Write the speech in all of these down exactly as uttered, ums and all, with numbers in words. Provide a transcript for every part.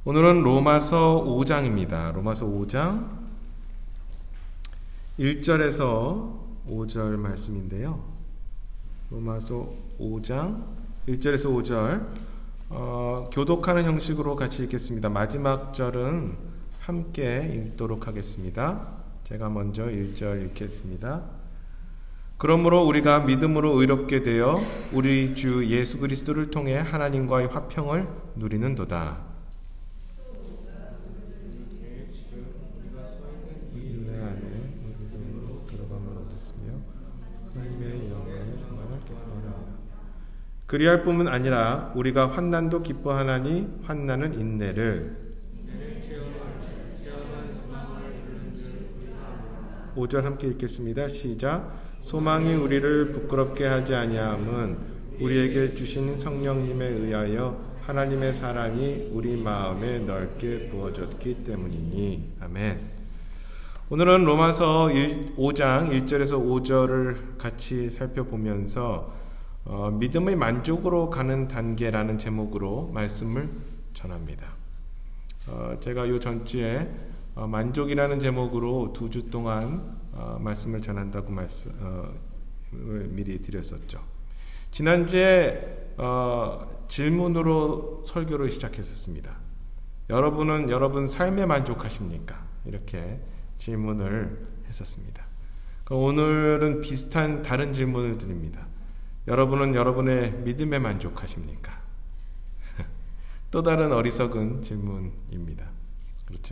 오늘은 로마서 오 장입니다. 로마서 오 장 일 절에서 오 절 말씀인데요. 로마서 오 장 일 절에서 오 절 어, 교독하는 형식으로 같이 읽겠습니다. 마지막 절은 함께 읽도록 하겠습니다. 제가 먼저 일 절 읽겠습니다. 그러므로 우리가 믿음으로 의롭게 되어 우리 주 예수 그리스도를 통해 하나님과의 화평을 누리는도다. 그리할 뿐만 아니라 우리가 환난도 기뻐하나니 환난은 인내를, 오 절 함께 읽겠습니다. 시작. 소망이 우리를 부끄럽게 하지 아니함은 우리에게 주신 성령님에 의하여 하나님의 사랑이 우리 마음에 넓게 부어졌기 때문이니. 아멘. 오늘은 로마서 오 장 일 절에서 오 절을 같이 살펴보면서 어, 믿음의 만족으로 가는 단계라는 제목으로 말씀을 전합니다. 어, 제가 이 전주에 어, 만족이라는 제목으로 두 주 동안 어, 말씀을 전한다고 말씀, 어, 미리 드렸었죠. 지난주에 어, 질문으로 설교를 시작했었습니다. 여러분은 여러분 삶에 만족하십니까? 이렇게 질문을 했었습니다. 오늘은 비슷한 다른 질문을 드립니다. 여러분은 여러분의 믿음에 만족하십니까? 또 다른 어리석은 질문입니다. 그렇죠?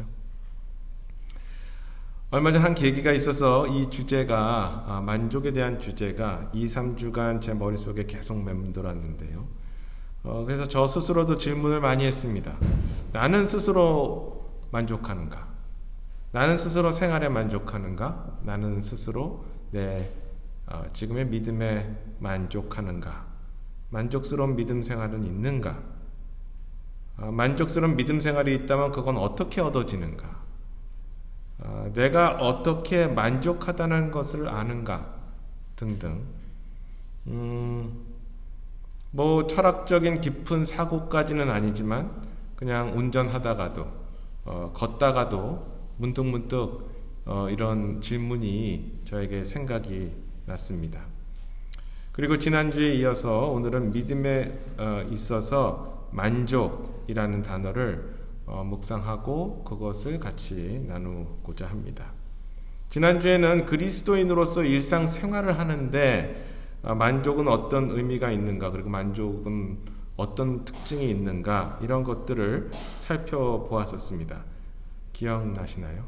얼마 전 한 계기가 있어서 이 주제가, 만족에 대한 주제가 이, 삼 주간 제 머릿속에 계속 맴돌았는데요. 어, 그래서 저 스스로도 질문을 많이 했습니다. 나는 스스로 만족하는가? 나는 스스로 생활에 만족하는가? 나는 스스로 내 어, 지금의 믿음에 만족하는가? 만족스러운 믿음 생활은 있는가? 어, 만족스러운 믿음 생활이 있다면 그건 어떻게 얻어지는가? 어, 내가 어떻게 만족하다는 것을 아는가? 등등. 음, 뭐 철학적인 깊은 사고까지는 아니지만 그냥 운전하다가도 어, 걷다가도 문득문득 어, 이런 질문이 저에게 생각이 났습니다. 그리고 지난주에 이어서 오늘은 믿음에 어, 있어서 만족이라는 단어를 어, 묵상하고 그것을 같이 나누고자 합니다. 지난주에는 그리스도인으로서 일상생활을 하는데 어, 만족은 어떤 의미가 있는가, 그리고 만족은 어떤 특징이 있는가, 이런 것들을 살펴보았었습니다. 기억나시나요?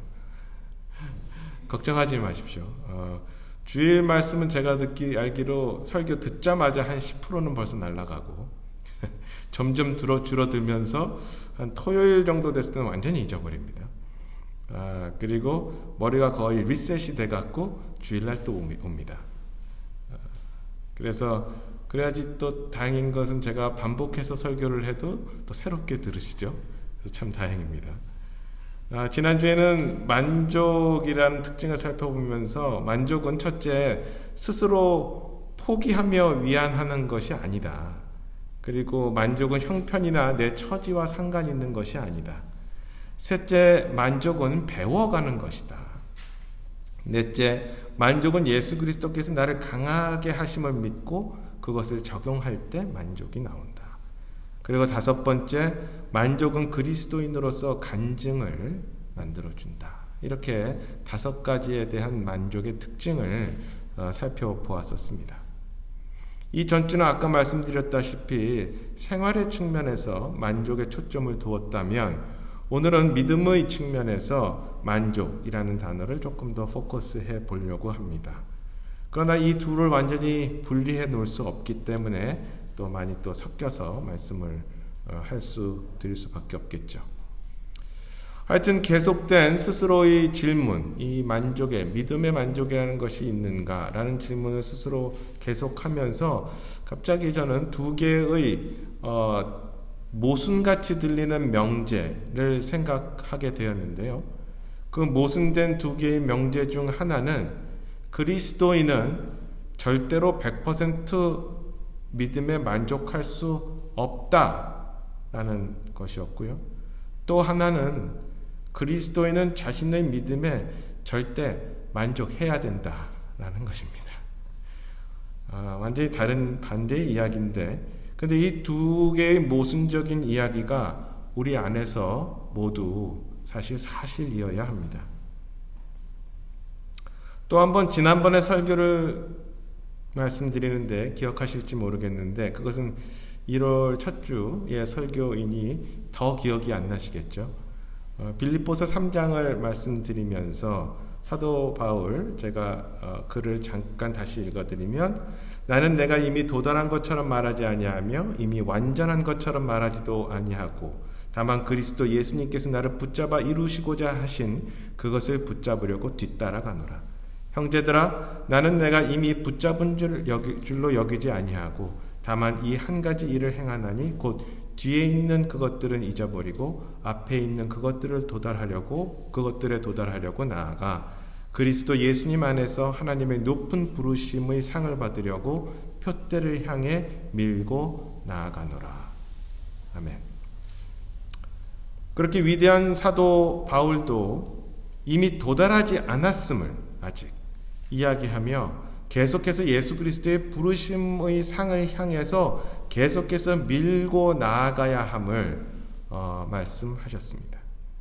걱정하지 마십시오. 어, 주일 말씀은 제가 듣기 알기로 설교 듣자마자 한 십 퍼센트는 벌써 날아가고 점점 줄어, 줄어들면서 한 토요일 정도 됐을 때는 완전히 잊어버립니다. 아, 그리고 머리가 거의 리셋이 돼갖고 주일날 또 옵니다. 아, 그래서 그래야지 또 다행인 것은 제가 반복해서 설교를 해도 또 새롭게 들으시죠. 그래서 참 다행입니다. 아, 지난주에는 만족이라는 특징을 살펴보면서 만족은 첫째, 스스로 포기하며 위안하는 것이 아니다. 그리고 만족은 형편이나 내 처지와 상관 있는 것이 아니다. 셋째, 만족은 배워가는 것이다. 넷째, 만족은 예수 그리스도께서 나를 강하게 하심을 믿고 그것을 적용할 때 만족이 나온다. 그리고 다섯 번째, 만족은 그리스도인으로서 간증을 만들어준다. 이렇게 다섯 가지에 대한 만족의 특징을 살펴보았었습니다. 이 전주는 아까 말씀드렸다시피 생활의 측면에서 만족에 초점을 두었다면 오늘은 믿음의 측면에서 만족이라는 단어를 조금 더 포커스해 보려고 합니다. 그러나 이 둘을 완전히 분리해 놓을 수 없기 때문에 또 많이 또 섞여서 말씀을 할 수 드릴 수밖에 없겠죠. 하여튼 계속된 스스로의 질문, 이 만족의, 믿음의 만족이라는 것이 있는가라는 질문을 스스로 계속하면서 갑자기 저는 두 개의 어, 모순같이 들리는 명제를 생각하게 되었는데요. 그 모순된 두 개의 명제 중 하나는 그리스도인은 절대로 백 퍼센트 믿음에 만족할 수 없다라는 것이었고요. 또 하나는 그리스도인은 자신의 믿음에 절대 만족해야 된다라는 것입니다. 아, 완전히 다른 반대의 이야기인데, 근데 이 두 개의 모순적인 이야기가 우리 안에서 모두 사실 사실이어야 합니다. 또 한번 지난번에 설교를 말씀드리는데 기억하실지 모르겠는데, 그것은 일월 첫 주의 설교이니 더 기억이 안 나시겠죠. 어, 빌립보서 삼 장을 말씀드리면서 사도 바울, 제가 어, 글을 잠깐 다시 읽어드리면, 나는 내가 이미 도달한 것처럼 말하지 아니하며 이미 완전한 것처럼 말하지도 아니하고 다만 그리스도 예수님께서 나를 붙잡아 이루시고자 하신 그것을 붙잡으려고 뒤따라가노라. 형제들아, 나는 내가 이미 붙잡은 줄 여기, 줄로 여기지 아니하고 다만 이 한 가지 일을 행하나니 곧 뒤에 있는 그것들은 잊어버리고 앞에 있는 그것들을 도달하려고 그것들에 도달하려고 나아가 그리스도 예수님 안에서 하나님의 높은 부르심의 상을 받으려고 표대를 향해 밀고 나아가노라. 아멘. 그렇게 위대한 사도 바울도 이미 도달하지 않았음을 아직 이야기하며 계속해서 예수 그리스도의 부르심의 상을 향해서 계속해서 밀고 나아가야 함을 어, 말씀하셨습니다.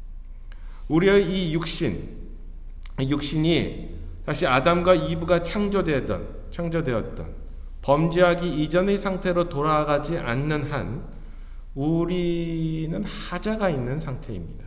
우리의 이 육신, 이 육신이 다시 아담과 이브가 창조되었던, 창조되었던 범죄하기 이전의 상태로 돌아가지 않는 한 우리는 하자가 있는 상태입니다.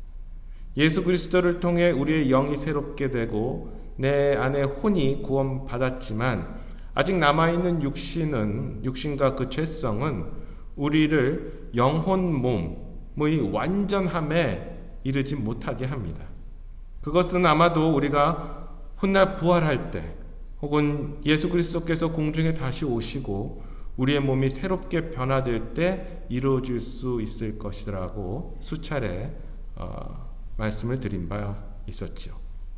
예수 그리스도를 통해 우리의 영이 새롭게 되고 내 안에 혼이 구원받았지만 아직 남아있는 육신은, 육신과 그 죄성은 우리를 영혼 몸의 완전함에 이르지 못하게 합니다. 그것은 아마도 우리가 훗날 부활할 때 혹은 예수 그리스도께서 공중에 다시 오시고 우리의 몸이 새롭게 변화될 때 이루어질 수 있을 것이라고 수차례 어, 말씀을 드린 바 있었지요.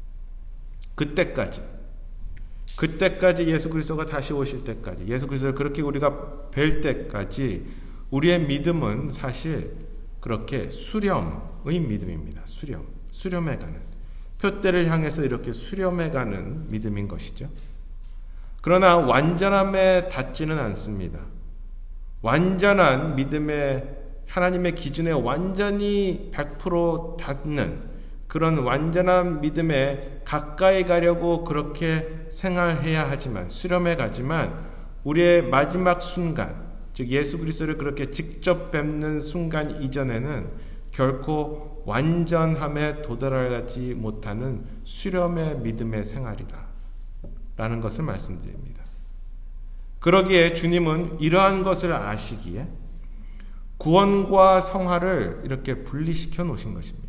그때까지 그때까지 예수 그리스도가 다시 오실 때까지, 예수 그리스도를 그렇게 우리가 뵐 때까지 우리의 믿음은 사실 그렇게 수렴의 믿음입니다. 수렴, 수렴해가는, 표대를 향해서 이렇게 수렴해가는 믿음인 것이죠. 그러나 완전함에 닿지는 않습니다. 완전한 믿음의, 하나님의 기준에 완전히 백 퍼센트 닿는 그런 완전한 믿음에 가까이 가려고 그렇게 생활해야 하지만, 수렴해 가지만 우리의 마지막 순간, 즉 예수 그리스도를 그렇게 직접 뵙는 순간 이전에는 결코 완전함에 도달하지 못하는 수렴의 믿음의 생활이다 라는 것을 말씀드립니다. 그러기에 주님은 이러한 것을 아시기에 구원과 성화를 이렇게 분리시켜 놓으신 것입니다.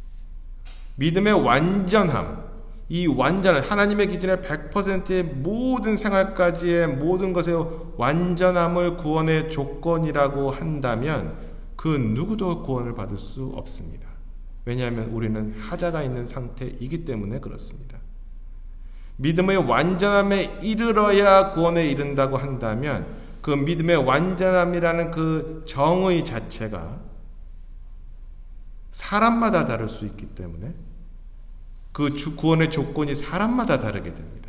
믿음의 완전함, 이 완전한 하나님의 기준의 백 퍼센트의 모든 생활까지의 모든 것의 완전함을 구원의 조건이라고 한다면 그 누구도 구원을 받을 수 없습니다. 왜냐하면 우리는 하자가 있는 상태이기 때문에 그렇습니다. 믿음의 완전함에 이르러야 구원에 이른다고 한다면 그 믿음의 완전함이라는 그 정의 자체가 사람마다 다를 수 있기 때문에 그 주 구원의 조건이 사람마다 다르게 됩니다.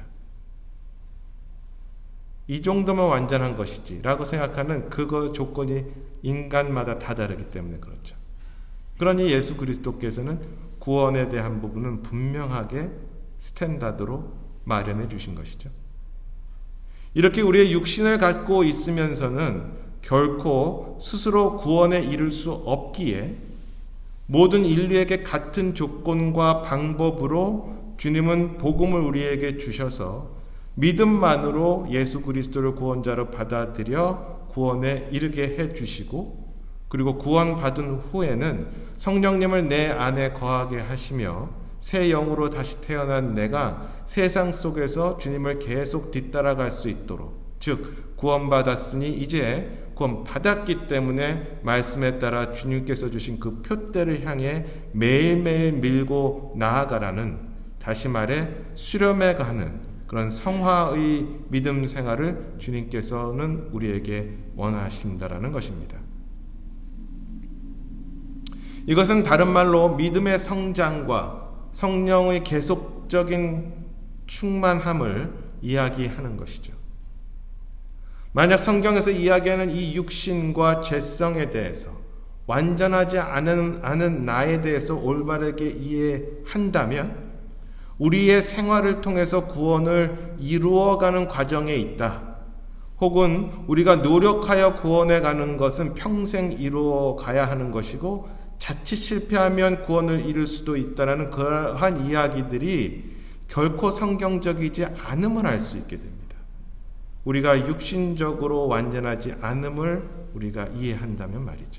이 정도면 완전한 것이지 라고 생각하는 그거 조건이 인간마다 다 다르기 때문에 그렇죠. 그러니 예수 그리스도께서는 구원에 대한 부분은 분명하게 스탠다드로 마련해 주신 것이죠. 이렇게 우리의 육신을 갖고 있으면서는 결코 스스로 구원에 이를 수 없기에 모든 인류에게 같은 조건과 방법으로 주님은 복음을 우리에게 주셔서 믿음만으로 예수 그리스도를 구원자로 받아들여 구원에 이르게 해주시고, 그리고 구원받은 후에는 성령님을 내 안에 거하게 하시며 새 영으로 다시 태어난 내가 세상 속에서 주님을 계속 뒤따라갈 수 있도록, 즉 구원받았으니 이제 구원받았기 때문에 말씀에 따라 주님께서 주신 그 표대를 향해 매일매일 밀고 나아가라는, 다시 말해 수렴해 가는 그런 성화의 믿음 생활을 주님께서는 우리에게 원하신다라는 것입니다. 이것은 다른 말로 믿음의 성장과 성령의 계속적인 충만함을 이야기하는 것이죠. 만약 성경에서 이야기하는 이 육신과 죄성에 대해서 완전하지 않은, 않은 나에 대해서 올바르게 이해한다면 우리의 생활을 통해서 구원을 이루어가는 과정에 있다. 혹은 우리가 노력하여 구원해 가는 것은 평생 이루어 가야 하는 것이고 자칫 실패하면 구원을 이룰 수도 있다라는 그러한 이야기들이 결코 성경적이지 않음을 알 수 있게 됩니다. 우리가 육신적으로 완전하지 않음을 우리가 이해한다면 말이죠.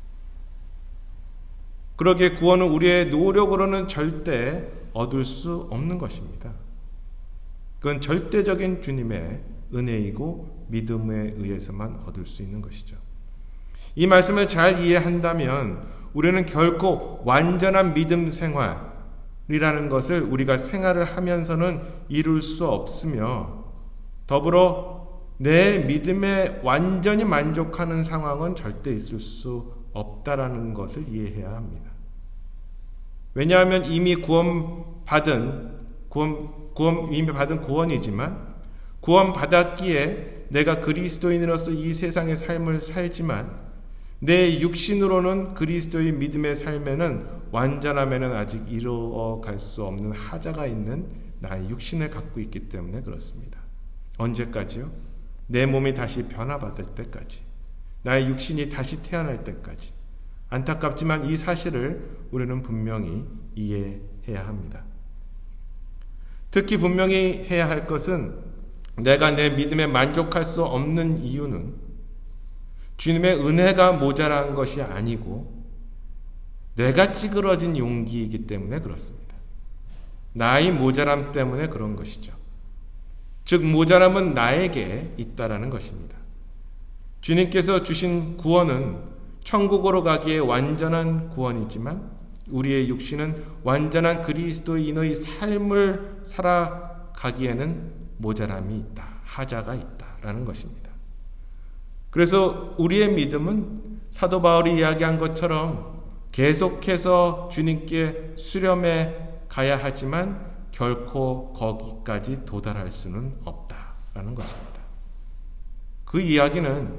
그러기에 구원은 우리의 노력으로는 절대 얻을 수 없는 것입니다. 그건 절대적인 주님의 은혜이고 믿음에 의해서만 얻을 수 있는 것이죠. 이 말씀을 잘 이해한다면 우리는 결코 완전한 믿음 생활이라는 것을 우리가 생활을 하면서는 이룰 수 없으며 더불어 내 믿음에 완전히 만족하는 상황은 절대 있을 수 없다라는 것을 이해해야 합니다. 왜냐하면 이미 구원받은 구원, 구원, 이미 받은 구원이지만 구원받았기에 내가 그리스도인으로서 이 세상의 삶을 살지만 내 육신으로는 그리스도의 믿음의 삶에는 완전함에는 아직 이루어갈 수 없는 하자가 있는 나의 육신을 갖고 있기 때문에 그렇습니다. 언제까지요? 내 몸이 다시 변화받을 때까지, 나의 육신이 다시 태어날 때까지. 안타깝지만 이 사실을 우리는 분명히 이해해야 합니다. 특히 분명히 해야 할 것은 내가 내 믿음에 만족할 수 없는 이유는 주님의 은혜가 모자란 것이 아니고 내가 찌그러진 용기이기 때문에 그렇습니다. 나의 모자람 때문에 그런 것이죠. 즉 모자람은 나에게 있다라는 것입니다. 주님께서 주신 구원은 천국으로 가기에 완전한 구원이지만 우리의 육신은 완전한 그리스도인의 삶을 살아가기에는 모자람이 있다, 하자가 있다라는 것입니다. 그래서 우리의 믿음은 사도 바울이 이야기한 것처럼 계속해서 주님께 수렴해 가야 하지만 결코 거기까지 도달할 수는 없다라는 것입니다. 그 이야기는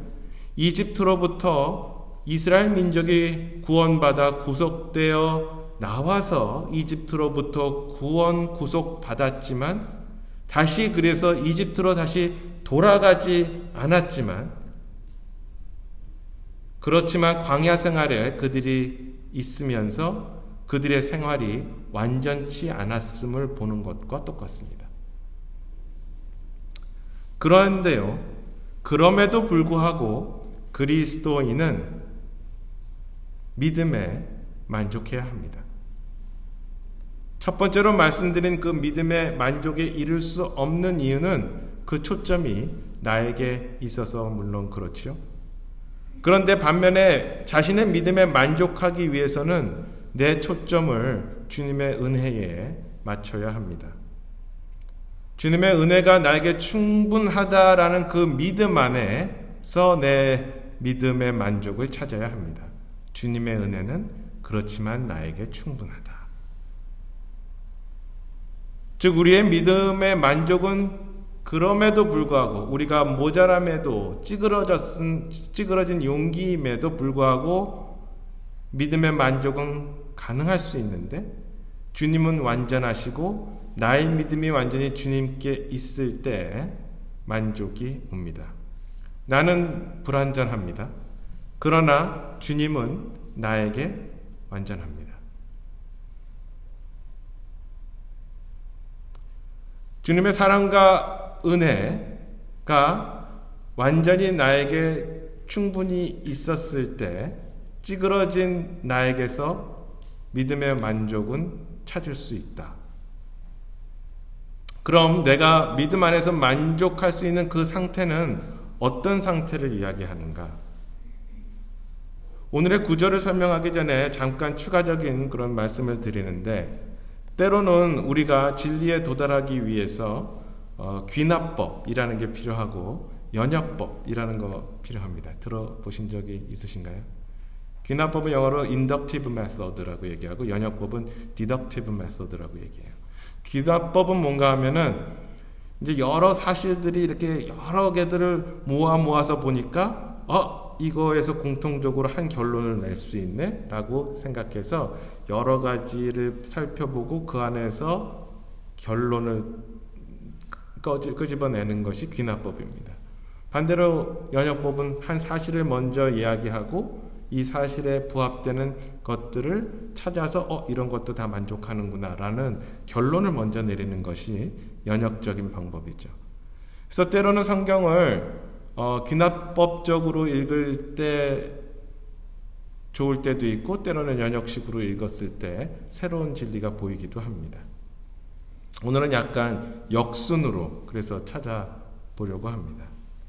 이집트로부터 이스라엘 민족이 구원받아 구속되어 나와서 이집트로부터 구원 구속받았지만 다시 그래서 이집트로 다시 돌아가지 않았지만 그렇지만 광야 생활에 그들이 있으면서 그들의 생활이 완전치 않았음을 보는 것과 똑같습니다. 그런데요, 그럼에도 불구하고 그리스도인은 믿음에 만족해야 합니다. 첫 번째로 말씀드린 그 믿음의 만족에 이를 수 없는 이유는 그 초점이 나에게 있어서 물론 그렇죠. 그런데 반면에 자신의 믿음에 만족하기 위해서는 내 초점을 주님의 은혜에 맞춰야 합니다. 주님의 은혜가 나에게 충분하다라는 그 믿음 안에서 내 믿음의 만족을 찾아야 합니다. 주님의 은혜는 그렇지만 나에게 충분하다. 즉 우리의 믿음의 만족은 그럼에도 불구하고 우리가 모자람에도 찌그러졌은, 찌그러진 용기임에도 불구하고 믿음의 만족은 가능할 수 있는데 주님은 완전하시고 나의 믿음이 완전히 주님께 있을 때 만족이 옵니다. 나는 불완전합니다. 그러나 주님은 나에게 완전합니다. 주님의 사랑과 은혜가 완전히 나에게 충분히 있었을 때 찌그러진 나에게서 믿음의 만족은 찾을 수 있다. 그럼 내가 믿음 안에서 만족할 수 있는 그 상태는 어떤 상태를 이야기하는가? 오늘의 구절을 설명하기 전에 잠깐 추가적인 그런 말씀을 드리는데 때로는 우리가 진리에 도달하기 위해서 어, 귀납법이라는 게 필요하고 연역법이라는 거 필요합니다. 들어보신 적이 있으신가요? 귀납법은 영어로 inductive method라고 얘기하고 연역법은 deductive method라고 얘기해요. 귀납법은 뭔가 하면은 이제 여러 사실들이 이렇게 여러 개들을 모아 모아서 보니까 어 이거에서 공통적으로 한 결론을 낼 수 있네 라고 생각해서 여러 가지를 살펴보고 그 안에서 결론을 끄집어내는 것이 귀납법입니다. 반대로 연역법은 한 사실을 먼저 이야기하고 이 사실에 부합되는 것들을 찾아서 어 이런 것도 다 만족하는구나 라는 결론을 먼저 내리는 것이 연역적인 방법이죠. 그래서 때로는 성경을 어, 귀납법적으로 읽을 때 좋을 때도 있고 때로는 연역식으로 읽었을 때 새로운 진리가 보이기도 합니다. 오늘은 약간 역순으로 그래서 찾아보려고 합니다.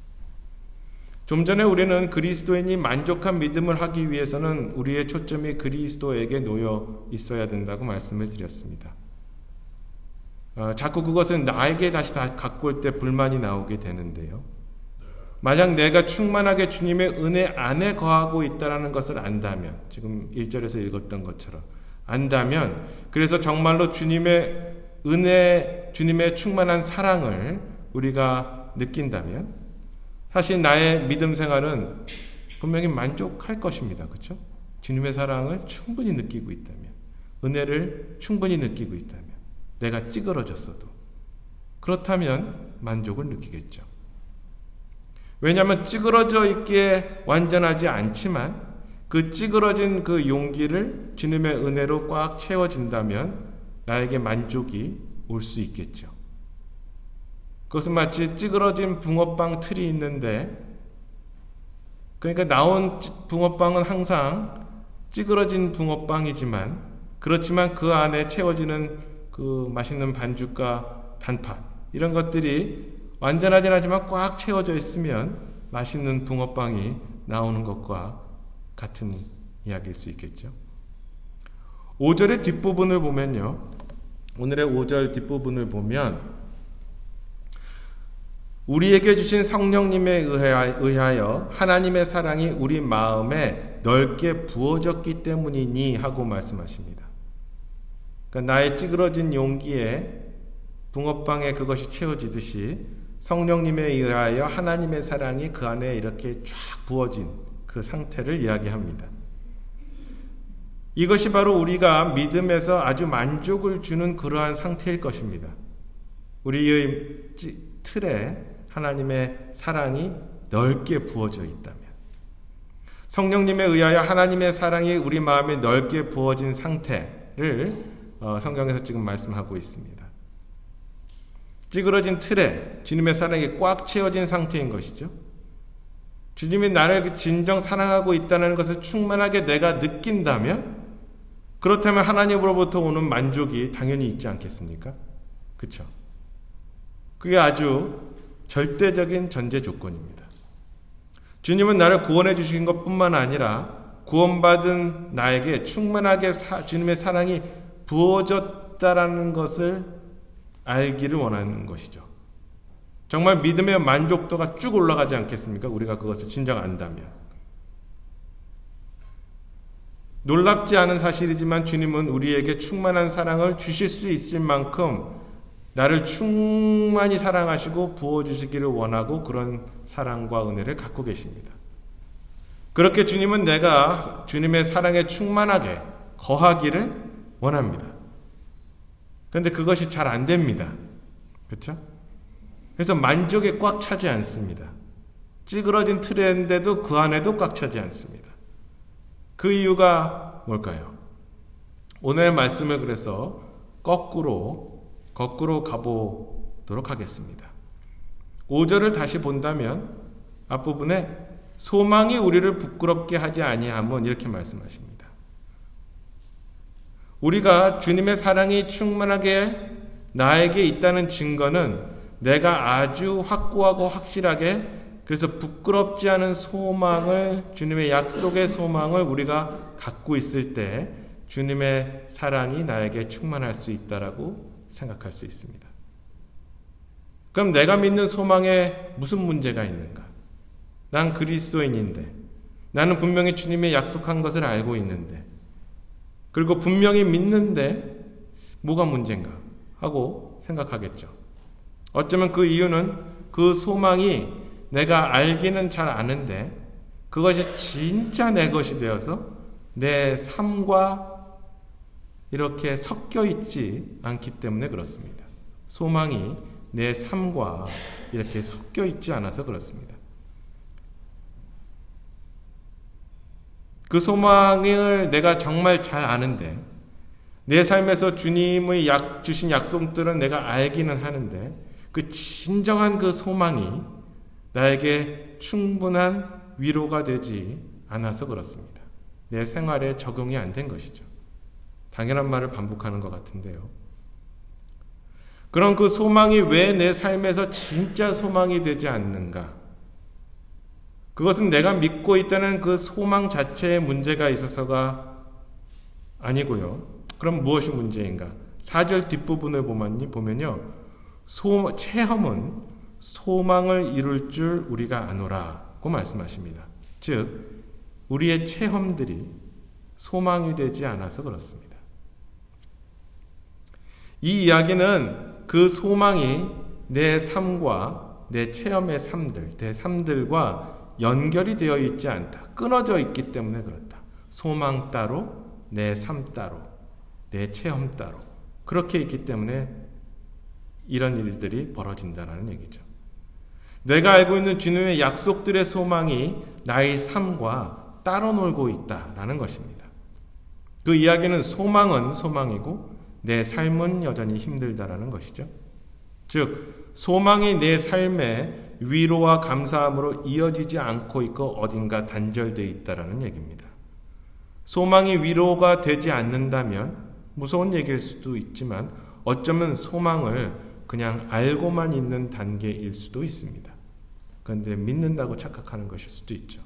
좀 전에 우리는 그리스도인이 만족한 믿음을 하기 위해서는 우리의 초점이 그리스도에게 놓여 있어야 된다고 말씀을 드렸습니다. 어, 자꾸 그것을 나에게 다시 다 갖고 올 때 불만이 나오게 되는데요. 만약 내가 충만하게 주님의 은혜 안에 거하고 있다는 것을 안다면, 지금 일 절에서 읽었던 것처럼 안다면, 그래서 정말로 주님의 은혜, 주님의 충만한 사랑을 우리가 느낀다면 사실 나의 믿음 생활은 분명히 만족할 것입니다. 그렇죠? 주님의 사랑을 충분히 느끼고 있다면, 은혜를 충분히 느끼고 있다면, 내가 찌그러졌어도 그렇다면 만족을 느끼겠죠. 왜냐하면 찌그러져 있기에 완전하지 않지만 그 찌그러진 그 용기를 주님의 은혜로 꽉 채워진다면 나에게 만족이 올 수 있겠죠. 그것은 마치 찌그러진 붕어빵 틀이 있는데, 그러니까 나온 붕어빵은 항상 찌그러진 붕어빵이지만 그렇지만 그 안에 채워지는 그 맛있는 반죽과 단팥 이런 것들이 완전하진 않지만 꽉 채워져 있으면 맛있는 붕어빵이 나오는 것과 같은 이야기일 수 있겠죠. 오 절의 뒷부분을 보면요, 오늘의 오 절 뒷부분을 보면 우리에게 주신 성령님에 의하여 하나님의 사랑이 우리 마음에 넓게 부어졌기 때문이니 하고 말씀하십니다. 그러니까 나의 찌그러진 용기에 붕어빵에 그것이 채워지듯이 성령님에 의하여 하나님의 사랑이 그 안에 이렇게 쫙 부어진 그 상태를 이야기합니다. 이것이 바로 우리가 믿음에서 아주 만족을 주는 그러한 상태일 것입니다. 우리의 틀에 하나님의 사랑이 넓게 부어져 있다면, 성령님에 의하여 하나님의 사랑이 우리 마음에 넓게 부어진 상태를 성경에서 지금 말씀하고 있습니다. 찌그러진 틀에 주님의 사랑이 꽉 채워진 상태인 것이죠. 주님이 나를 진정 사랑하고 있다는 것을 충만하게 내가 느낀다면, 그렇다면 하나님으로부터 오는 만족이 당연히 있지 않겠습니까? 그렇죠? 그게 아주 절대적인 전제 조건입니다. 주님은 나를 구원해 주신 것뿐만 아니라 구원받은 나에게 충만하게 사, 주님의 사랑이 부어졌다라는 것을 알기를 원하는 것이죠. 정말 믿음의 만족도가 쭉 올라가지 않겠습니까? 우리가 그것을 진정 안다면. 놀랍지 않은 사실이지만 주님은 우리에게 충만한 사랑을 주실 수 있을 만큼 나를 충만히 사랑하시고 부어주시기를 원하고 그런 사랑과 은혜를 갖고 계십니다. 그렇게 주님은 내가 주님의 사랑에 충만하게 거하기를 원합니다. 그런데 그것이 잘 안 됩니다. 그렇죠? 그래서 만족에 꽉 차지 않습니다. 찌그러진 틀인데도 그 안에도 꽉 차지 않습니다. 그 이유가 뭘까요? 오늘의 말씀을 그래서 거꾸로 거꾸로 가보도록 하겠습니다. 오 절을 다시 본다면 앞부분에 소망이 우리를 부끄럽게 하지 아니함은 이렇게 말씀하십니다. 우리가 주님의 사랑이 충만하게 나에게 있다는 증거는 내가 아주 확고하고 확실하게, 그래서 부끄럽지 않은 소망을, 주님의 약속의 소망을 우리가 갖고 있을 때 주님의 사랑이 나에게 충만할 수 있다라고 생각할 수 있습니다. 그럼 내가 믿는 소망에 무슨 문제가 있는가? 난 그리스도인인데, 나는 분명히 주님의 약속한 것을 알고 있는데, 그리고 분명히 믿는데 뭐가 문제인가 하고 생각하겠죠. 어쩌면 그 이유는 그 소망이 내가 알기는 잘 아는데 그것이 진짜 내 것이 되어서 내 삶과 이렇게 섞여 있지 않기 때문에 그렇습니다. 소망이 내 삶과 이렇게 섞여 있지 않아서 그렇습니다. 그 소망을 내가 정말 잘 아는데, 내 삶에서 주님의 약, 주신 약속들은 내가 알기는 하는데, 그 진정한 그 소망이 나에게 충분한 위로가 되지 않아서 그렇습니다. 내 생활에 적용이 안 된 것이죠. 당연한 말을 반복하는 것 같은데요. 그런 그 소망이 왜 내 삶에서 진짜 소망이 되지 않는가? 그것은 내가 믿고 있다는 그 소망 자체에 문제가 있어서가 아니고요. 그럼 무엇이 문제인가? 사 절 뒷부분을 보면요. 소, 체험은 소망을 이룰 줄 우리가 아노라고 말씀하십니다. 즉, 우리의 체험들이 소망이 되지 않아서 그렇습니다. 이 이야기는 그 소망이 내 삶과 내 체험의 삶들, 내 삶들과 연결이 되어 있지 않다. 끊어져 있기 때문에 그렇다. 소망 따로, 내 삶 따로, 내 체험 따로. 그렇게 있기 때문에 이런 일들이 벌어진다는 얘기죠. 내가 알고 있는 주님의 약속들의 소망이 나의 삶과 따로 놀고 있다라는 것입니다. 그 이야기는 소망은 소망이고 내 삶은 여전히 힘들다라는 것이죠. 즉, 소망이 내 삶에 위로와 감사함으로 이어지지 않고 있고 어딘가 단절되어 있다는 얘기입니다. 소망이 위로가 되지 않는다면 무서운 얘기일 수도 있지만 어쩌면 소망을 그냥 알고만 있는 단계일 수도 있습니다. 그런데 믿는다고 착각하는 것일 수도 있죠.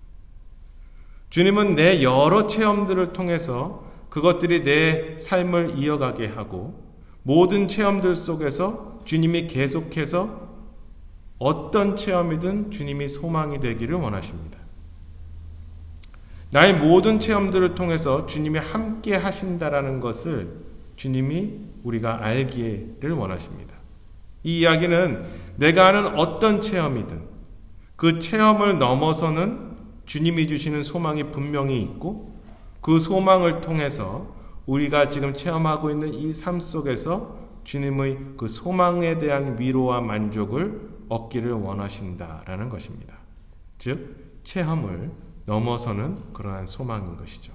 주님은 내 여러 체험들을 통해서 그것들이 내 삶을 이어가게 하고 모든 체험들 속에서 주님이 계속해서 어떤 체험이든 주님이 소망이 되기를 원하십니다. 나의 모든 체험들을 통해서 주님이 함께 하신다라는 것을 주님이 우리가 알기를 원하십니다. 이 이야기는 내가 하는 어떤 체험이든 그 체험을 넘어서는 주님이 주시는 소망이 분명히 있고 그 소망을 통해서 우리가 지금 체험하고 있는 이 삶 속에서 주님의 그 소망에 대한 위로와 만족을 얻기를 원하신다라는 것입니다. 즉, 체험을 넘어서는 그러한 소망인 것이죠.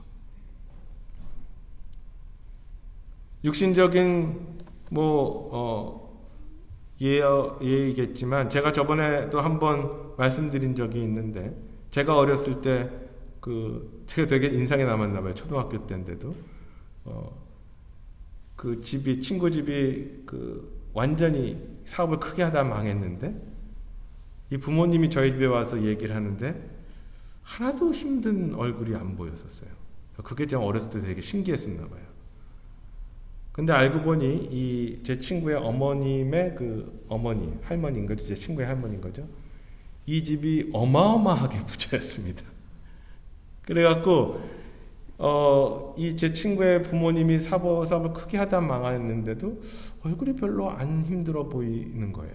육신적인 뭐 어, 예어, 예이겠지만 제가 저번에도 한번 말씀드린 적이 있는데 제가 어렸을 때 그 제가 되게 인상에 남았나 봐요. 초등학교 때인데도 어, 그 집이 친구 집이 그 완전히 사업을 크게 하다 망했는데 이 부모님이 저희 집에 와서 얘기를 하는데 하나도 힘든 얼굴이 안 보였었어요. 그게 제가 어렸을 때 되게 신기했었나 봐요. 근데 알고 보니 이 제 친구의 어머님의 그 어머니, 할머니인 거죠. 제 친구의 할머니인 거죠. 이 집이 어마어마하게 부자였습니다. 그래갖고 어, 이 제 친구의 부모님이 사업, 사업을 크게 하다 망했는데도 얼굴이 별로 안 힘들어 보이는 거예요.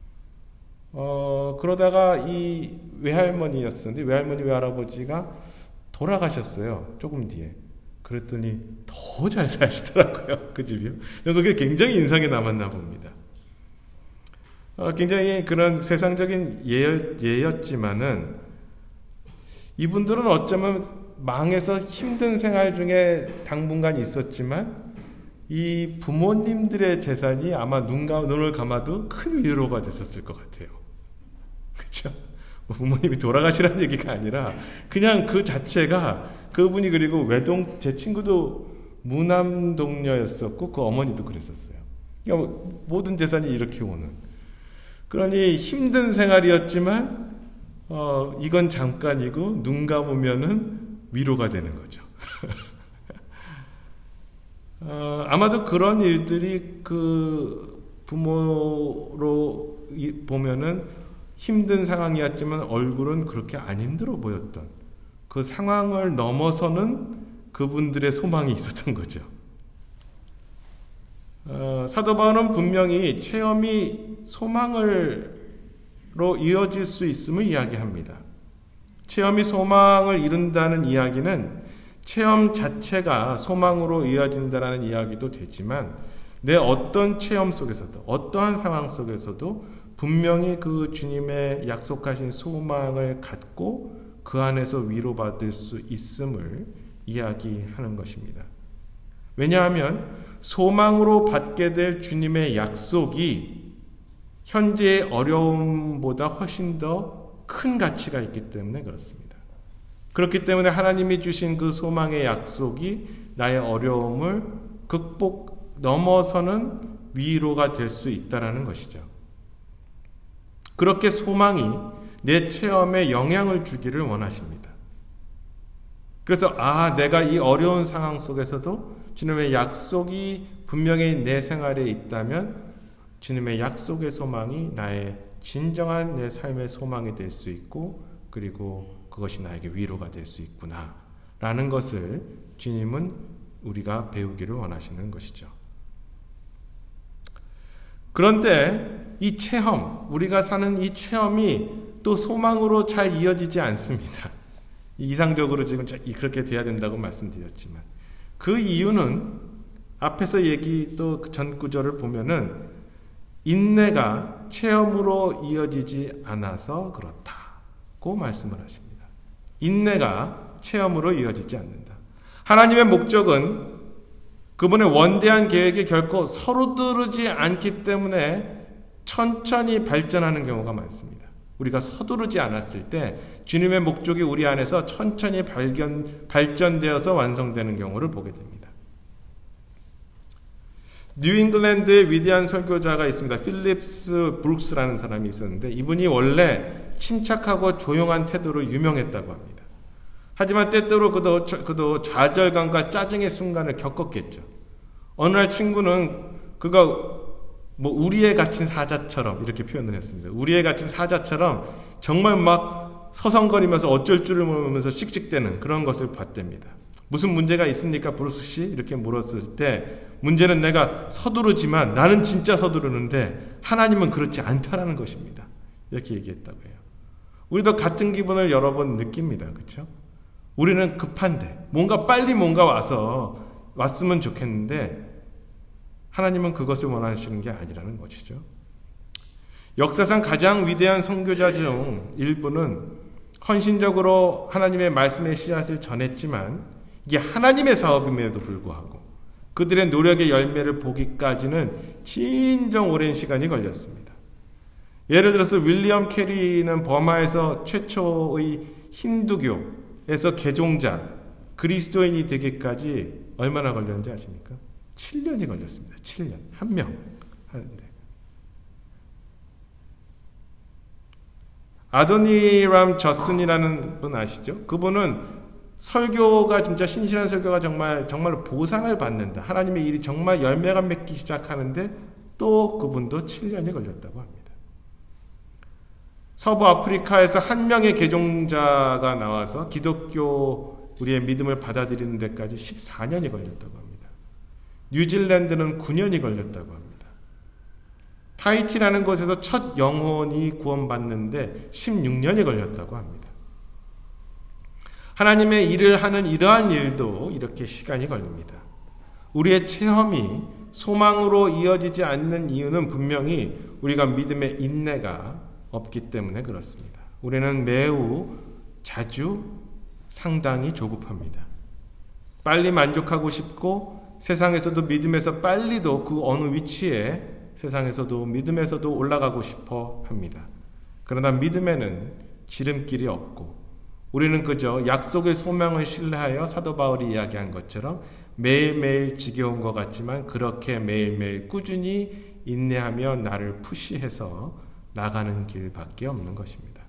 어, 그러다가 이 외할머니였었는데 외할머니 외할아버지가 돌아가셨어요. 조금 뒤에. 그랬더니 더 잘 사시더라고요. 그 집이요. 그게 굉장히 인상에 남았나 봅니다. 어, 굉장히 그런 세상적인 예, 예였지만은 이분들은 어쩌면 망해서 힘든 생활 중에 당분간 있었지만 이 부모님들의 재산이 아마 눈가, 눈을 감아도 큰 위로가 됐었을 것 같아요. 그렇죠? 부모님이 돌아가시라는 얘기가 아니라 그냥 그 자체가 그분이 그리고 외동 제 친구도 무남동녀였었고 그 어머니도 그랬었어요. 그러니까 모든 재산이 이렇게 오는. 그러니 힘든 생활이었지만 어, 이건 잠깐이고 눈 감으면은 위로가 되는 거죠. 어, 아마도 그런 일들이 그 부모로 보면은 힘든 상황이었지만 얼굴은 그렇게 안 힘들어 보였던 그 상황을 넘어서는 그분들의 소망이 있었던 거죠. 어, 사도 바울은 분명히 체험이 소망으로 이어질 수 있음을 이야기합니다. 체험이 소망을 이룬다는 이야기는 체험 자체가 소망으로 이어진다는 이야기도 되지만 내 어떤 체험 속에서도 어떠한 상황 속에서도 분명히 그 주님의 약속하신 소망을 갖고 그 안에서 위로받을 수 있음을 이야기하는 것입니다. 왜냐하면 소망으로 받게 될 주님의 약속이 현재의 어려움보다 훨씬 더 큰 가치가 있기 때문에 그렇습니다. 그렇기 때문에 하나님이 주신 그 소망의 약속이 나의 어려움을 극복 넘어서는 위로가 될 수 있다는 것이죠. 그렇게 소망이 내 체험에 영향을 주기를 원하십니다. 그래서 아, 내가 이 어려운 상황 속에서도 주님의 약속이 분명히 내 생활에 있다면 주님의 약속의 소망이 나의 진정한 내 삶의 소망이 될 수 있고 그리고 그것이 나에게 위로가 될 수 있구나 라는 것을 주님은 우리가 배우기를 원하시는 것이죠. 그런데 이 체험, 우리가 사는 이 체험이 또 소망으로 잘 이어지지 않습니다. 이상적으로 지금 그렇게 돼야 된다고 말씀드렸지만 그 이유는 앞에서 얘기 또 전 구절을 보면은 인내가 체험으로 이어지지 않아서 그렇다고 말씀을 하십니다. 인내가 체험으로 이어지지 않는다. 하나님의 목적은 그분의 원대한 계획이 결코 서두르지 않기 때문에 천천히 발전하는 경우가 많습니다. 우리가 서두르지 않았을 때 주님의 목적이 우리 안에서 천천히 발견, 발전되어서 완성되는 경우를 보게 됩니다. 뉴잉글랜드의 위대한 설교자가 있습니다. 필립스 브룩스라는 사람이 있었는데 이분이 원래 침착하고 조용한 태도로 유명했다고 합니다. 하지만 때때로 그도, 그도 좌절감과 짜증의 순간을 겪었겠죠. 어느 날 친구는 그가 뭐 우리에 갇힌 사자처럼 이렇게 표현을 했습니다. 우리에 갇힌 사자처럼 정말 막 서성거리면서 어쩔 줄을 모르면서 씩씩대는 그런 것을 봤답니다. 무슨 문제가 있습니까, 브루스 씨? 이렇게 물었을 때 문제는 내가 서두르지만 나는 진짜 서두르는데 하나님은 그렇지 않다라는 것입니다. 이렇게 얘기했다고 해요. 우리도 같은 기분을 여러 번 느낍니다. 그렇죠? 우리는 급한데 뭔가 빨리 뭔가 와서 왔으면 좋겠는데 하나님은 그것을 원하시는 게 아니라는 것이죠. 역사상 가장 위대한 선교자 중 일부는 헌신적으로 하나님의 말씀의 씨앗을 전했지만 이게 하나님의 사업임에도 불구하고 그들의 노력의 열매를 보기까지는 진정 오랜 시간이 걸렸습니다. 예를 들어서 윌리엄 캐리는 버마에서 최초의 힌두교에서 개종자, 그리스도인이 되기까지 얼마나 걸렸는지 아십니까? 칠 년이 걸렸습니다. 칠 년. 한 명 하는데. 아도니람 저슨이라는 분 아시죠? 그분은 설교가 진짜 신실한 설교가 정말 정말 보상을 받는다. 하나님의 일이 정말 열매가 맺기 시작하는데 또 그분도 칠 년이 걸렸다고 합니다. 서부 아프리카에서 한 명의 개종자가 나와서 기독교 우리의 믿음을 받아들이는 데까지 십사 년이 걸렸다고 합니다. 뉴질랜드는 구 년이 걸렸다고 합니다. 타히티라는 곳에서 첫 영혼이 구원받는데 십육 년이 걸렸다고 합니다. 하나님의 일을 하는 이러한 일도 이렇게 시간이 걸립니다. 우리의 체험이 소망으로 이어지지 않는 이유는 분명히 우리가 믿음의 인내가 없기 때문에 그렇습니다. 우리는 매우 자주 상당히 조급합니다. 빨리 만족하고 싶고 세상에서도 믿음에서 빨리도 그 어느 위치에 세상에서도 믿음에서도 올라가고 싶어 합니다. 그러나 믿음에는 지름길이 없고 우리는 그저 약속의 소망을 신뢰하여 사도 바울이 이야기한 것처럼 매일매일 지겨운 것 같지만 그렇게 매일매일 꾸준히 인내하며 나를 푸시해서 나가는 길밖에 없는 것입니다.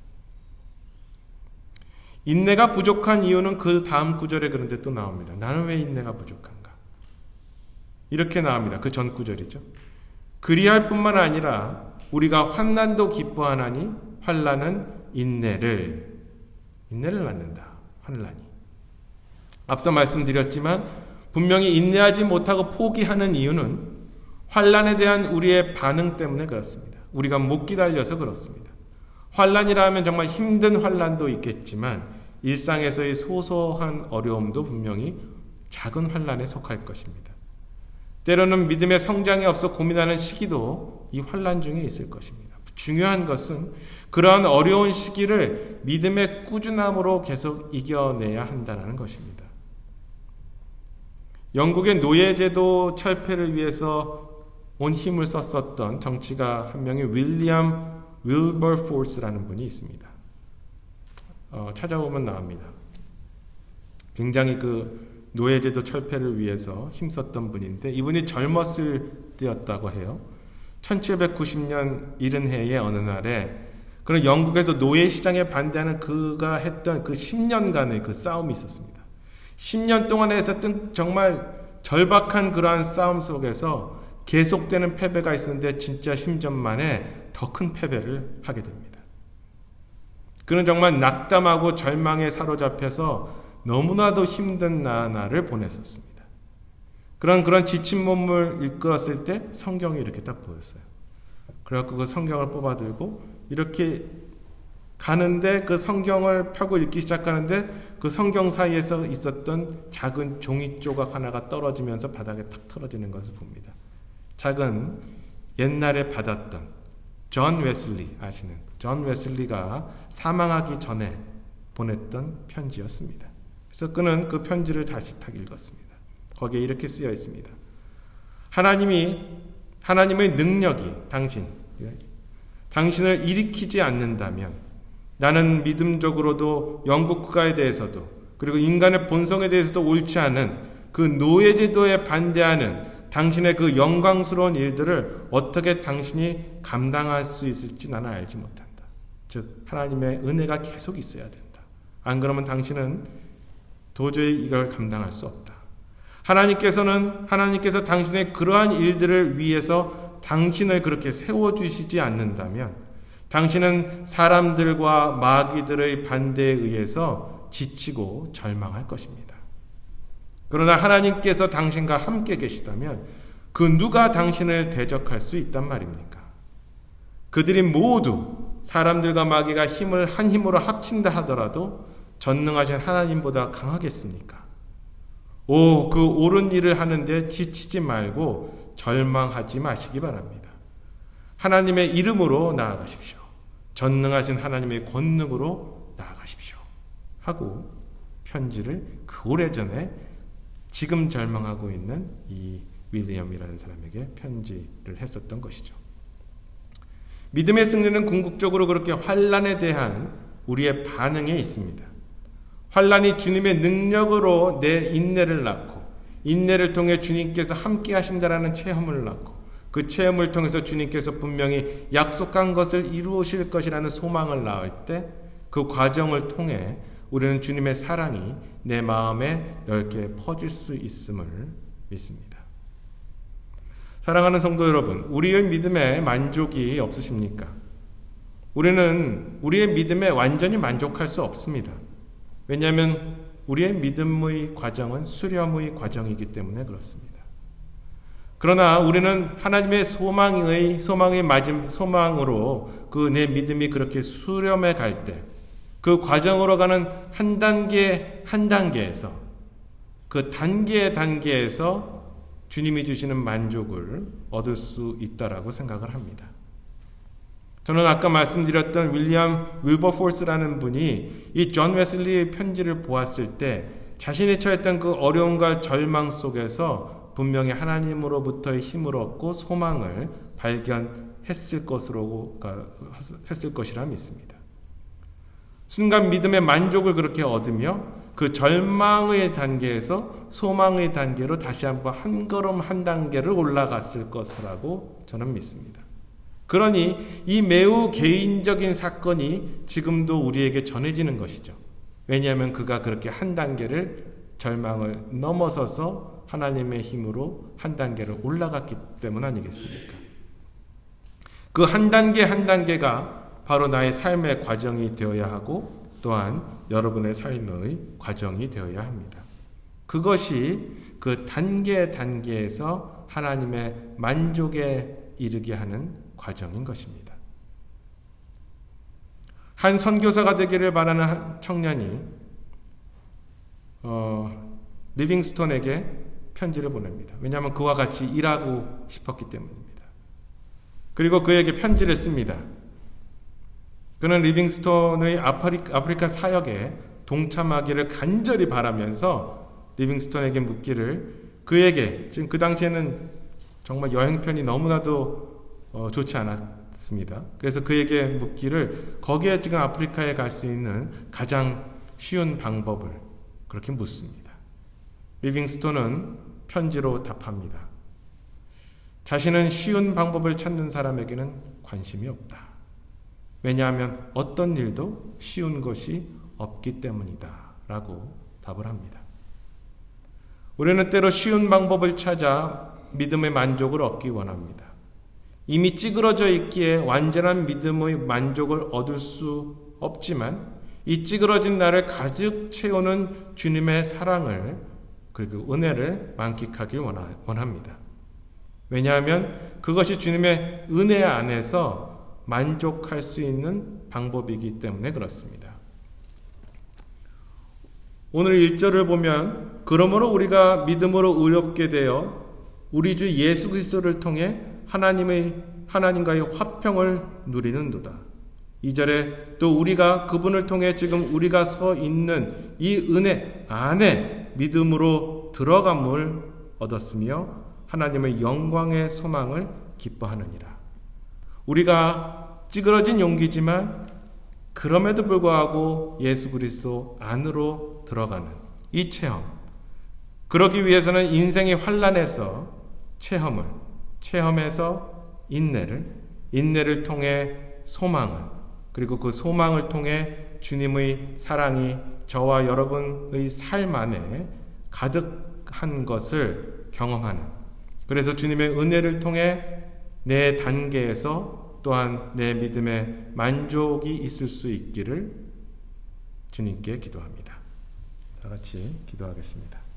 인내가 부족한 이유는 그 다음 구절에 그런데 또 나옵니다. 나는 왜 인내가 부족한가? 이렇게 나옵니다. 그 전 구절이죠. 그리할 뿐만 아니라 우리가 환난도 기뻐하나니 환난은 인내를 인내를 낳는다. 환란이. 앞서 말씀드렸지만 분명히 인내하지 못하고 포기하는 이유는 환란에 대한 우리의 반응 때문에 그렇습니다. 우리가 못 기다려서 그렇습니다. 환란이라 하면 정말 힘든 환란도 있겠지만 일상에서의 소소한 어려움도 분명히 작은 환란에 속할 것입니다. 때로는 믿음의 성장이 없어 고민하는 시기도 이 환란 중에 있을 것입니다. 중요한 것은 그러한 어려운 시기를 믿음의 꾸준함으로 계속 이겨내야 한다는 것입니다. 영국의 노예제도 철폐를 위해서 온 힘을 썼었던 정치가 한 명의 윌리엄 윌버포스라는 분이 있습니다. 어, 찾아보면 나옵니다. 굉장히 그 노예제도 철폐를 위해서 힘썼던 분인데 이분이 젊었을 때였다고 해요. 천칠백구십 년 이른 해의 어느 날에 그런 영국에서 노예 시장에 반대하는 그가 했던 그 십 년간의 그 싸움이 있었습니다. 십 년 동안에 있었던 정말 절박한 그러한 싸움 속에서 계속되는 패배가 있었는데 진짜 십 년 만에 더 큰 패배를 하게 됩니다. 그는 정말 낙담하고 절망에 사로잡혀서 너무나도 힘든 나날을 보냈었습니다. 그런 그런 지친 몸을 이끌었을 때 성경이 이렇게 딱 보였어요. 그래갖고 그 성경을 뽑아들고 이렇게 가는데 그 성경을 펴고 읽기 시작하는데 그 성경 사이에서 있었던 작은 종이 조각 하나가 떨어지면서 바닥에 탁 떨어지는 것을 봅니다. 작은 옛날에 받았던 존 웨슬리 아시는 존 웨슬리가 사망하기 전에 보냈던 편지였습니다. 그래서 그는 그 편지를 다시 탁 읽었습니다. 거기에 이렇게 쓰여 있습니다. 하나님이 하나님의 능력이 당신 당신을 일으키지 않는다면 나는 믿음적으로도 영국 국가에 대해서도 그리고 인간의 본성에 대해서도 옳지 않은 그 노예제도에 반대하는 당신의 그 영광스러운 일들을 어떻게 당신이 감당할 수 있을지 나는 알지 못한다. 즉 하나님의 은혜가 계속 있어야 된다. 안 그러면 당신은 도저히 이걸 감당할 수 없다. 하나님께서는 하나님께서 당신의 그러한 일들을 위해서 당신을 그렇게 세워주시지 않는다면 당신은 사람들과 마귀들의 반대에 의해서 지치고 절망할 것입니다. 그러나 하나님께서 당신과 함께 계시다면 그 누가 당신을 대적할 수 있단 말입니까? 그들이 모두 사람들과 마귀가 힘을 한 힘으로 합친다 하더라도 전능하신 하나님보다 강하겠습니까? 오, 그 옳은 일을 하는데 지치지 말고 절망하지 마시기 바랍니다. 하나님의 이름으로 나아가십시오. 전능하신 하나님의 권능으로 나아가십시오. 하고 편지를 그 오래전에 지금 절망하고 있는 이 윌리엄이라는 사람에게 편지를 했었던 것이죠. 믿음의 승리는 궁극적으로 그렇게 환란에 대한 우리의 반응에 있습니다. 환란이 주님의 능력으로 내 인내를 낳고 인내를 통해 주님께서 함께 하신다라는 체험을 낳고 그 체험을 통해서 주님께서 분명히 약속한 것을 이루실 것이라는 소망을 낳을 때 그 과정을 통해 우리는 주님의 사랑이 내 마음에 넓게 퍼질 수 있음을 믿습니다. 사랑하는 성도 여러분, 우리의 믿음에 만족이 없으십니까? 우리는 우리의 믿음에 완전히 만족할 수 없습니다. 왜냐하면 우리의 믿음의 과정은 수렴의 과정이기 때문에 그렇습니다. 그러나 우리는 하나님의 소망의 소망의 맞음 소망으로 그 내 믿음이 그렇게 수렴해 갈 때 그 과정으로 가는 한 단계 한 단계에서 그 단계 단계에서 주님이 주시는 만족을 얻을 수 있다라고 생각을 합니다. 저는 아까 말씀드렸던 윌리엄 윌버포스라는 분이 이 존 웨슬리의 편지를 보았을 때 자신이 처했던 그 어려움과 절망 속에서 분명히 하나님으로부터의 힘을 얻고 소망을 발견했을 것으로 했을 것이라 믿습니다. 순간 믿음의 만족을 그렇게 얻으며 그 절망의 단계에서 소망의 단계로 다시 한번 한 걸음 한 단계를 올라갔을 것이라고 저는 믿습니다. 그러니 이 매우 개인적인 사건이 지금도 우리에게 전해지는 것이죠. 왜냐하면 그가 그렇게 한 단계를 절망을 넘어서서 하나님의 힘으로 한 단계를 올라갔기 때문 아니겠습니까? 그 한 단계 한 단계가 바로 나의 삶의 과정이 되어야 하고 또한 여러분의 삶의 과정이 되어야 합니다. 그것이 그 단계 단계에서 하나님의 만족에 이르게 하는 과정인 것입니다. 한 선교사가 되기를 바라는 한 청년이 어, 리빙스톤에게 편지를 보냅니다. 왜냐하면 그와 같이 일하고 싶었기 때문입니다. 그리고 그에게 편지를 씁니다. 그는 리빙스톤의 아프리카, 아프리카 사역에 동참하기를 간절히 바라면서 리빙스톤에게 묻기를 그에게 지금 그 당시에는 정말 여행편이 너무나도 어, 좋지 않았습니다. 그래서 그에게 묻기를 거기에 지금 아프리카에 갈 수 있는 가장 쉬운 방법을 그렇게 묻습니다. 리빙스톤은 편지로 답합니다. 자신은 쉬운 방법을 찾는 사람에게는 관심이 없다. 왜냐하면 어떤 일도 쉬운 것이 없기 때문이다 라고 답을 합니다. 우리는 때로 쉬운 방법을 찾아 믿음의 만족을 얻기 원합니다. 이미 찌그러져 있기에 완전한 믿음의 만족을 얻을 수 없지만 이 찌그러진 나를 가득 채우는 주님의 사랑을 그리고 은혜를 만끽하길 원합니다. 왜냐하면 그것이 주님의 은혜 안에서 만족할 수 있는 방법이기 때문에 그렇습니다. 오늘 일 절을 보면 그러므로 우리가 믿음으로 의롭게 되어 우리 주 예수 그리스도를 통해 하나님의 하나님과의 화평을 누리는도다. 이 절에 또 우리가 그분을 통해 지금 우리가 서 있는 이 은혜 안에 믿음으로 들어감을 얻었으며 하나님의 영광의 소망을 기뻐하느니라. 우리가 찌그러진 용기지만 그럼에도 불구하고 예수 그리스도 안으로 들어가는 이 체험, 그러기 위해서는 인생의 환난에서 체험을, 체험에서 인내를, 인내를 통해 소망을, 그리고 그 소망을 통해 주님의 사랑이 저와 여러분의 삶 안에 가득한 것을 경험하는, 그래서 주님의 은혜를 통해 내 단계에서 또한 내 믿음의 만족이 있을 수 있기를 주님께 기도합니다. 다 같이 기도하겠습니다.